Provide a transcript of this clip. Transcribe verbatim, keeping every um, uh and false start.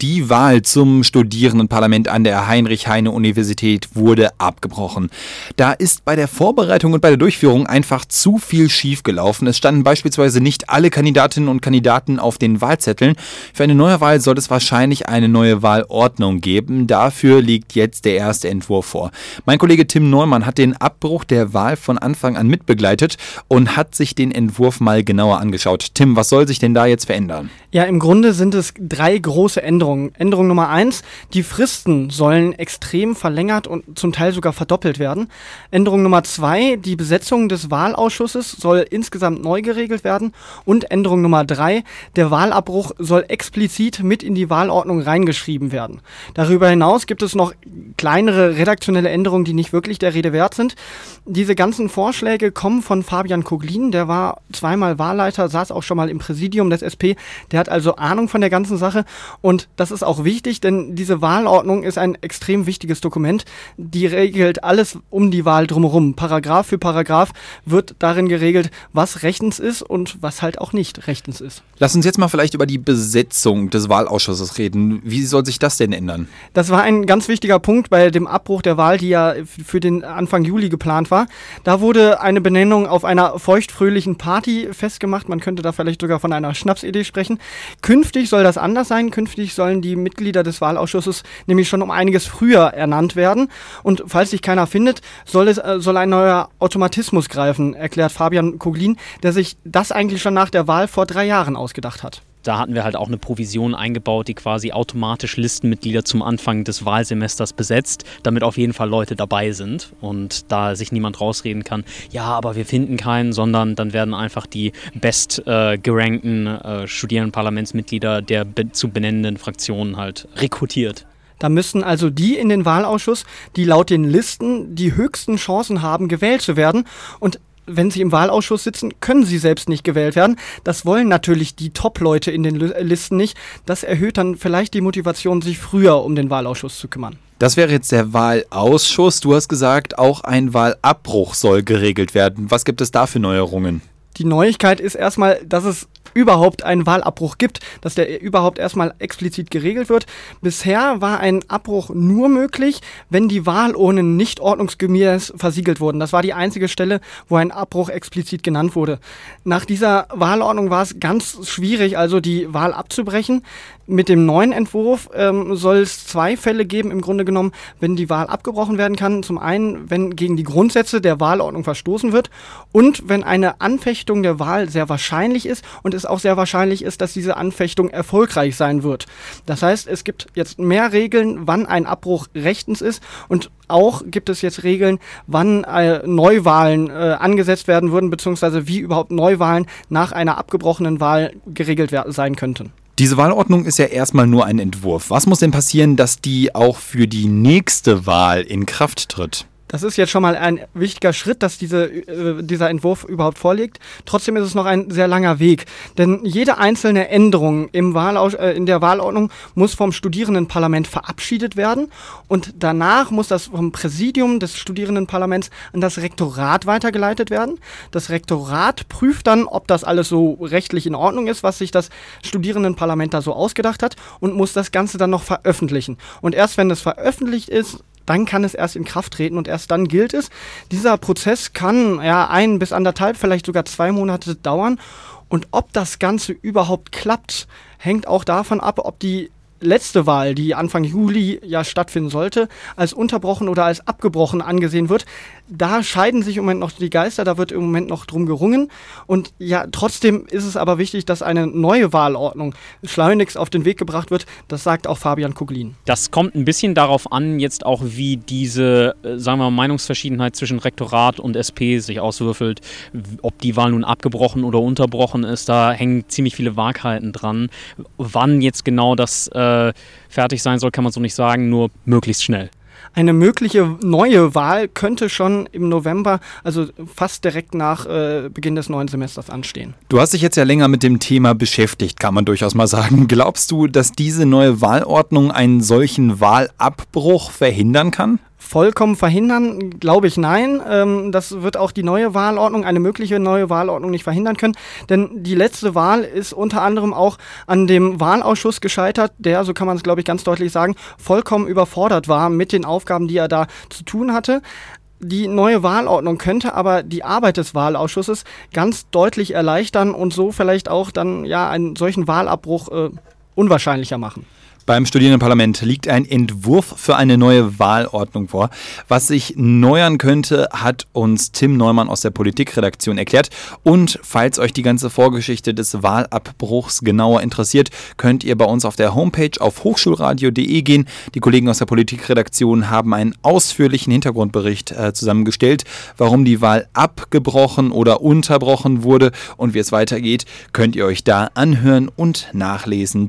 Die Wahl zum Studierendenparlament an der Heinrich-Heine-Universität wurde abgebrochen. Da ist bei der Vorbereitung und bei der Durchführung einfach zu viel schiefgelaufen. Es standen beispielsweise nicht alle Kandidatinnen und Kandidaten auf den Wahlzetteln. Für eine neue Wahl soll es wahrscheinlich eine neue Wahlordnung geben. Dafür liegt jetzt der erste Entwurf vor. Mein Kollege Tim Neumann hat den Abbruch der Wahl von Anfang an mitbegleitet und hat sich den Entwurf mal genauer angeschaut. Tim, was soll sich denn da jetzt verändern? Ja, im Grunde sind es drei große Änderungen. Änderung Nummer eins, die Fristen sollen extrem verlängert und zum Teil sogar verdoppelt werden. Änderung Nummer zwei, die Besetzung des Wahlausschusses soll insgesamt neu geregelt werden. Und Änderung Nummer drei, der Wahlabbruch soll explizit mit in die Wahlordnung reingeschrieben werden. Darüber hinaus gibt es noch kleinere redaktionelle Änderungen, die nicht wirklich der Rede wert sind. Diese ganzen Vorschläge kommen von Fabian Koglin, der war zweimal Wahlleiter, saß auch schon mal im Präsidium des S P, der hat also Ahnung von der ganzen Sache und das ist auch wichtig, denn diese Wahlordnung ist ein extrem wichtiges Dokument. Die regelt alles um die Wahl drumherum. Paragraph für Paragraph wird darin geregelt, was rechtens ist und was halt auch nicht rechtens ist. Lass uns jetzt mal vielleicht über die Besetzung des Wahlausschusses reden. Wie soll sich das denn ändern? Das war ein ganz wichtiger Punkt bei dem Abbruch der Wahl, die ja für den Anfang Juli geplant war. Da wurde eine Benennung auf einer feuchtfröhlichen Party festgemacht. Man könnte da vielleicht sogar von einer Schnapsidee sprechen. Künftig soll das anders sein. Künftig sollen die Mitglieder des Wahlausschusses nämlich schon um einiges früher ernannt werden. Und falls sich keiner findet, soll, es, äh, soll ein neuer Automatismus greifen, erklärt Fabian Koglin, der sich das eigentlich schon nach der Wahl vor drei Jahren ausgedacht hat. Da hatten wir halt auch eine Provision eingebaut, die quasi automatisch Listenmitglieder zum Anfang des Wahlsemesters besetzt, damit auf jeden Fall Leute dabei sind und da sich niemand rausreden kann, ja, aber wir finden keinen, sondern dann werden einfach die best äh, gerankten äh, Studierendenparlamentsmitglieder der be- zu benennenden Fraktionen halt rekrutiert. Da müssen also die in den Wahlausschuss, die laut den Listen die höchsten Chancen haben, gewählt zu werden. Und wenn sie im Wahlausschuss sitzen, können sie selbst nicht gewählt werden. Das wollen natürlich die Top-Leute in den Listen nicht. Das erhöht dann vielleicht die Motivation, sich früher um den Wahlausschuss zu kümmern. Das wäre jetzt der Wahlausschuss. Du hast gesagt, auch ein Wahlabbruch soll geregelt werden. Was gibt es da für Neuerungen? Die Neuigkeit ist erstmal, dass es überhaupt einen Wahlabbruch gibt, dass der überhaupt erstmal explizit geregelt wird. Bisher war ein Abbruch nur möglich, wenn die Wahlurnen nicht ordnungsgemäß versiegelt wurden. Das war die einzige Stelle, wo ein Abbruch explizit genannt wurde. Nach dieser Wahlordnung war es ganz schwierig, also die Wahl abzubrechen. Mit dem neuen Entwurf ähm, soll es zwei Fälle geben, im Grunde genommen, wenn die Wahl abgebrochen werden kann. Zum einen, wenn gegen die Grundsätze der Wahlordnung verstoßen wird und wenn eine Anfechtung der Wahl sehr wahrscheinlich ist und es auch sehr wahrscheinlich ist, dass diese Anfechtung erfolgreich sein wird. Das heißt, es gibt jetzt mehr Regeln, wann ein Abbruch rechtens ist und auch gibt es jetzt Regeln, wann äh, Neuwahlen äh, angesetzt werden würden, beziehungsweise wie überhaupt Neuwahlen nach einer abgebrochenen Wahl geregelt wer- sein könnten. Diese Wahlordnung ist ja erstmal nur ein Entwurf. Was muss denn passieren, dass die auch für die nächste Wahl in Kraft tritt? Das ist jetzt schon mal ein wichtiger Schritt, dass diese, äh, dieser Entwurf überhaupt vorliegt. Trotzdem ist es noch ein sehr langer Weg. Denn jede einzelne Änderung im Wahlaus- äh, in der Wahlordnung muss vom Studierendenparlament verabschiedet werden. Und danach muss das vom Präsidium des Studierendenparlaments an das Rektorat weitergeleitet werden. Das Rektorat prüft dann, ob das alles so rechtlich in Ordnung ist, was sich das Studierendenparlament da so ausgedacht hat und muss das Ganze dann noch veröffentlichen. Und erst wenn es veröffentlicht ist, dann kann es erst in Kraft treten und erst dann gilt es. Dieser Prozess kann ja ein bis anderthalb, vielleicht sogar zwei Monate dauern. Und ob das Ganze überhaupt klappt, hängt auch davon ab, ob die letzte Wahl, die Anfang Juli ja stattfinden sollte, als unterbrochen oder als abgebrochen angesehen wird. Da scheiden sich im Moment noch die Geister, da wird im Moment noch drum gerungen. Und ja, trotzdem ist es aber wichtig, dass eine neue Wahlordnung schleunigst auf den Weg gebracht wird. Das sagt auch Fabian Koglin. Das kommt ein bisschen darauf an, jetzt auch wie diese, sagen wir mal, Meinungsverschiedenheit zwischen Rektorat und S P sich auswürfelt. Ob die Wahl nun abgebrochen oder unterbrochen ist, da hängen ziemlich viele Waaghalten dran. Wann jetzt genau das äh, fertig sein soll, kann man so nicht sagen, nur möglichst schnell. Eine mögliche neue Wahl könnte schon im November, also fast direkt nach äh, Beginn des neuen Semesters anstehen. Du hast dich jetzt ja länger mit dem Thema beschäftigt, kann man durchaus mal sagen. Glaubst du, dass diese neue Wahlordnung einen solchen Wahlabbruch verhindern kann? Vollkommen verhindern, glaube ich, nein. Ähm, das wird auch die neue Wahlordnung, eine mögliche neue Wahlordnung nicht verhindern können. Denn die letzte Wahl ist unter anderem auch an dem Wahlausschuss gescheitert, der, so kann man es, glaube ich, ganz deutlich sagen, vollkommen überfordert war mit den Aufgaben, die er da zu tun hatte. Die neue Wahlordnung könnte aber die Arbeit des Wahlausschusses ganz deutlich erleichtern und so vielleicht auch dann ja einen solchen Wahlabbruch äh, unwahrscheinlicher machen. Beim Studierendenparlament liegt ein Entwurf für eine neue Wahlordnung vor. Was sich neuern könnte, hat uns Tim Neumann aus der Politikredaktion erklärt. Und falls euch die ganze Vorgeschichte des Wahlabbruchs genauer interessiert, könnt ihr bei uns auf der Homepage auf hochschulradio punkt de gehen. Die Kollegen aus der Politikredaktion haben einen ausführlichen Hintergrundbericht äh, zusammengestellt, warum die Wahl abgebrochen oder unterbrochen wurde und wie es weitergeht, könnt ihr euch da anhören und nachlesen.